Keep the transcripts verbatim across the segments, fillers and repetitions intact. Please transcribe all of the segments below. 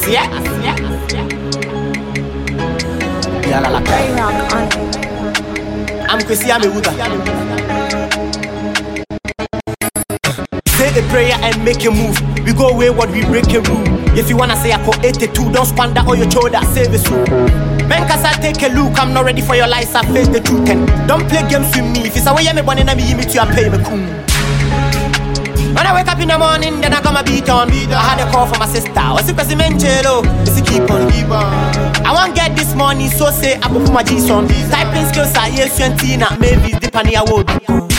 Asia, Asia, yeah, la la. I'm Kwesi Amewuta. Say a prayer and make a move. We go wayward, we break a rule. If you wanna say I call eighty-two, don't squander all your shoulder, save it soon. Men cause take a look, I'm not ready for your lies, I face the truth. And don't play games with me. If it's a way I'm born and me meet you, I pay me cool. When I wake up in the morning, then I got my beat on. I had a call from my sister. What's it cause Menchelo? It's a keep on, keep on. I won't get this money, so say I put my G's on. Typing skills are yes, twenty, maybe it's the penny I will be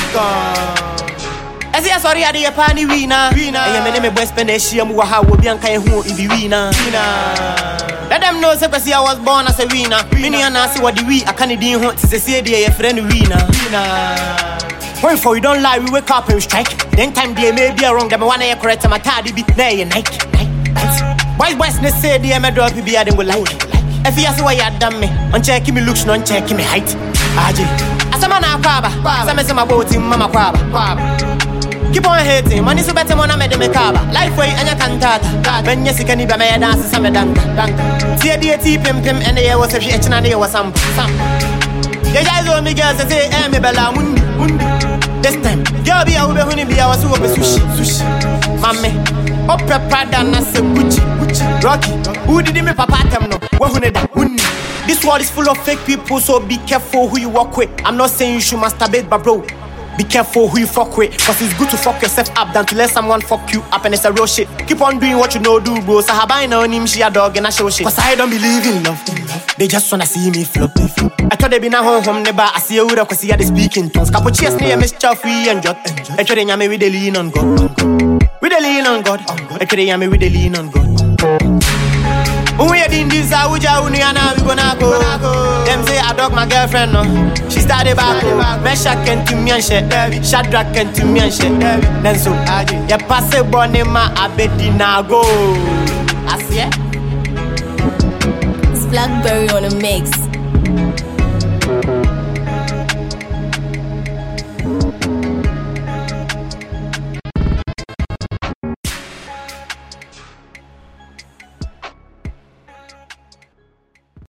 I say sorry, I did a panny winner. I am a boy spend a share more how will be on kind who if you winner. Let them know because I was born as a winner. Many and I see what the we a Canadian hunt to say they a friend winner. When for you don't lie, we wake up and we strike. Then time they may be wrong, them one year correct my tardy be nay and night. Boys, boys, they say they am a drop be adding with like. If you ask why you done me, on checking me looks, non checking me height. Aji, as a man, I'm Quaba, some is my boat in Mama Quaba. Keep on hating, money so better when I made them a caba. Life way and you can't tata. When you see can even make a dance, some of them. See a deity pim pim and the air was a shit and there was some. Some. The guys on me girls say, eh, me bella mundi, mundi. This time, girl be a ube honey be our super sushi, sushi. Mammy, up a prada and I say Gucci, Gucci. Rocky, who did me papa them no? What honey that mundi? This world is full of fake people, so be careful who you walk with. I'm not saying you should masturbate, but bro, be careful who you fuck with. Cause it's good to fuck yourself up than to let someone fuck you up and it's a real shit. Keep on doing what you know do, bro. Sahaba no him, she a dog and I show shit. Cause I don't believe in love. They just wanna see me flop. I thought they be na home home never. I see you with cause he had the speaking tongues. Couple cheers near Miss Chuffy and Jot. I thought they me with the lean on God. With the lean on God. I thought they me with the lean on God. We are in this, I would you now we gonna go. Them say I dog my girlfriend, no. She started back, Mesha can to me and shit, Shadrach can to me and shit. Then so, ya pass a bonema, I bet now go. I see it. It's Blackberry on a mix.